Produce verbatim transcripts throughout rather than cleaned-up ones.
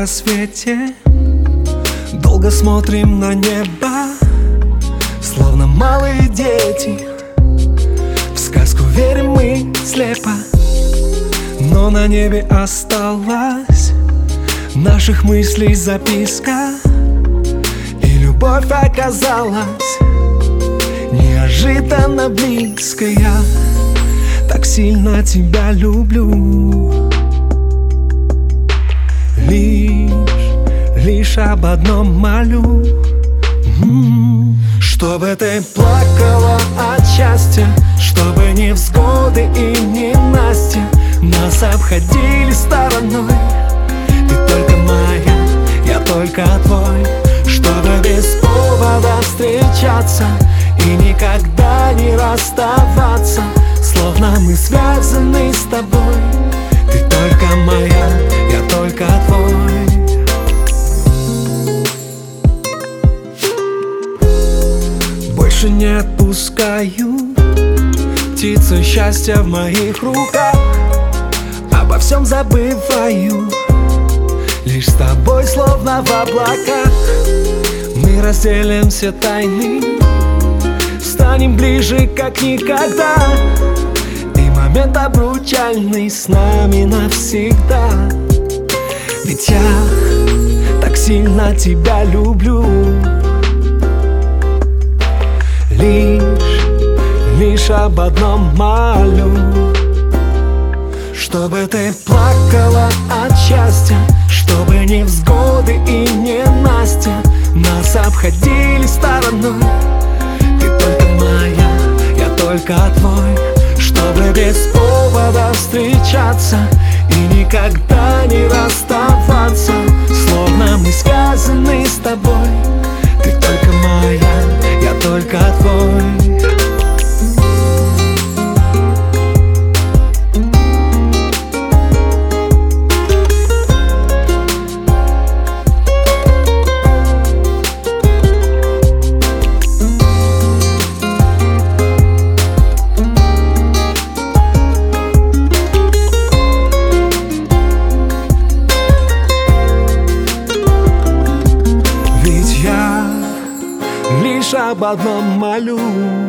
рассвете долго смотрим на небо, словно малые дети. В сказку верим мы слепо, но на небе осталась наших мыслей записка. И любовь оказалась неожиданно близкой. Я так сильно тебя люблю. Лишь, лишь об одном молю, м-м-м. Чтобы ты плакала от счастья, чтобы невзгоды и ненастья нас обходили стороной. Ты только моя, я только твой. Чтобы без повода встречаться и никогда не расставаться, словно мы связаны с тобой. Ты только моя, я только твой. Больше не отпускаю птицу счастья в моих руках. Обо всем забываю, лишь с тобой словно в облаках. Мы разделим все тайны, станем ближе как никогда. И момент обручальный с нами навсегда. Ведь я так сильно тебя люблю. Лишь, лишь об одном молю, чтобы ты плакала от счастья, чтобы невзгоды и ненастья нас обходили стороной. Ты только моя, я только твой. Чтобы без повода встречаться и никогда не расставаться, словно мы связаны с тобой. Ты только моя, я только твой. Лишь об одном молю,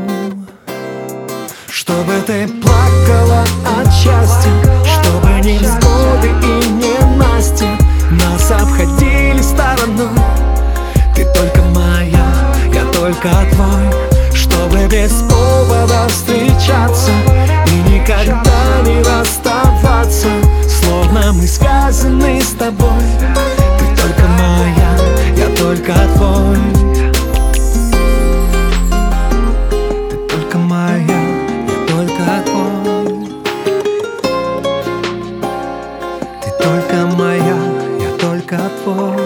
чтобы ты плакала от счастья, чтобы невзгоды и ненастья нас обходили стороной. Ты только моя, я только твой. Чтобы без повода встречаться и никогда не расставаться, словно мы связаны с тобой. Ты только моя, я только твой. Ты только моя, я только твой.